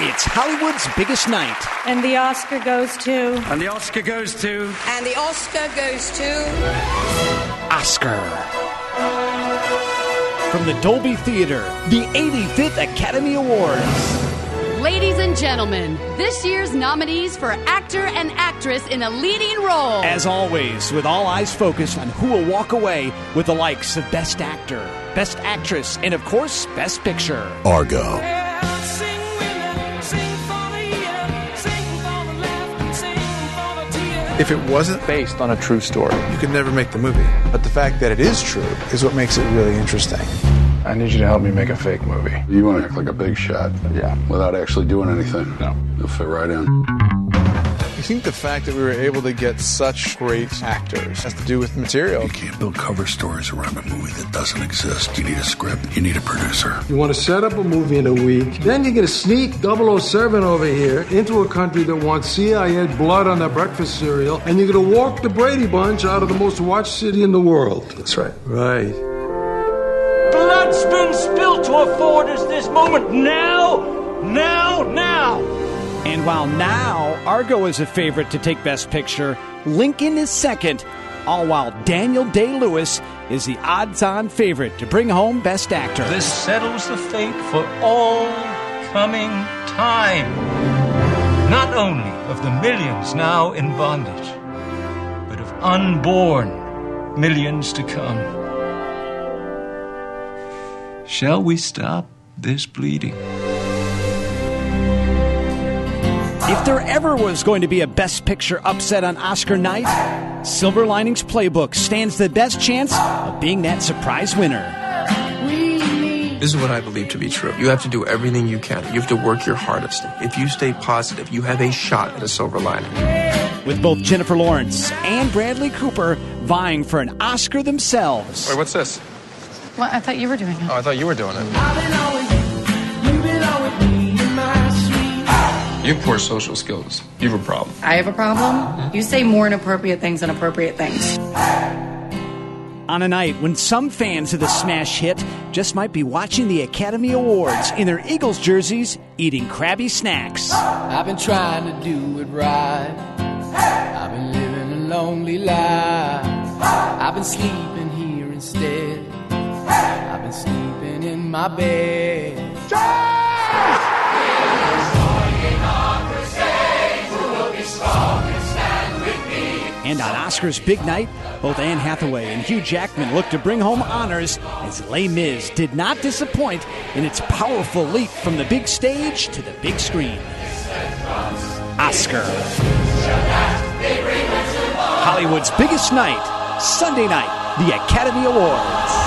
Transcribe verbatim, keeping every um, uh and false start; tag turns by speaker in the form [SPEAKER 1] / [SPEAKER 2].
[SPEAKER 1] It's Hollywood's biggest night.
[SPEAKER 2] And the Oscar goes to...
[SPEAKER 3] And the Oscar goes to...
[SPEAKER 4] And the Oscar goes to...
[SPEAKER 1] Oscar. From the Dolby Theater, the eighty-fifth Academy Awards.
[SPEAKER 5] Ladies and gentlemen, this year's nominees for actor and actress in a leading role.
[SPEAKER 1] As always, with all eyes focused on who will walk away with the likes of Best Actor, Best Actress, and of course, Best Picture.
[SPEAKER 6] Argo.
[SPEAKER 7] If it wasn't based on a true story, you could never make the movie. But the fact that it is true is what makes it really interesting.
[SPEAKER 8] I need you to help me make a fake movie.
[SPEAKER 9] You want to act like a big shot?
[SPEAKER 8] Yeah.
[SPEAKER 9] Without actually doing anything?
[SPEAKER 8] No.
[SPEAKER 9] You'll fit right in.
[SPEAKER 7] I think the fact that we were able to get such great actors has to do with material.
[SPEAKER 6] You can't build cover stories around a movie that doesn't exist. You need a script. You need a producer.
[SPEAKER 10] You want to set up a movie in a week, then you're going to sneak double oh seven over here into a country that wants C I A blood on their breakfast cereal, and you're going to walk the Brady Bunch out of the most watched city in the world.
[SPEAKER 7] That's right.
[SPEAKER 10] Right.
[SPEAKER 3] Blood's been spilled to afford us this moment. Now, now, now.
[SPEAKER 1] And while now Argo is a favorite to take Best Picture, Lincoln is second, all while Daniel Day-Lewis is the odds-on favorite to bring home Best Actor.
[SPEAKER 3] This settles the fate for all coming time. Not only of the millions now in bondage, but of unborn millions to come. Shall we stop this bleeding?
[SPEAKER 1] If there ever was going to be a Best Picture upset on Oscar night, Silver Linings Playbook stands the best chance of being that surprise winner.
[SPEAKER 11] This is what I believe to be true. You have to do everything you can. You have to work your hardest. If you stay positive, you have a shot at a silver lining.
[SPEAKER 1] With both Jennifer Lawrence and Bradley Cooper vying for an Oscar themselves.
[SPEAKER 11] Wait, what's this?
[SPEAKER 5] Well, I thought you were doing it.
[SPEAKER 11] Oh, I thought you were doing it. You have poor social skills. You have a problem.
[SPEAKER 12] I have a problem? Mm-hmm. You say more inappropriate things than appropriate things.
[SPEAKER 1] On a night when some fans of the smash hit just might be watching the Academy Awards in their Eagles jerseys, eating Krabby snacks.
[SPEAKER 13] I've been trying to do it right. I've been living a lonely life. I've been sleeping here instead. I've been sleeping in my bed.
[SPEAKER 1] And on Oscar's big night, both Anne Hathaway and Hugh Jackman looked to bring home honors as Les Mis did not disappoint in its powerful leap from the big stage to the big screen. Oscar. Hollywood's biggest night, Sunday night, the Academy Awards.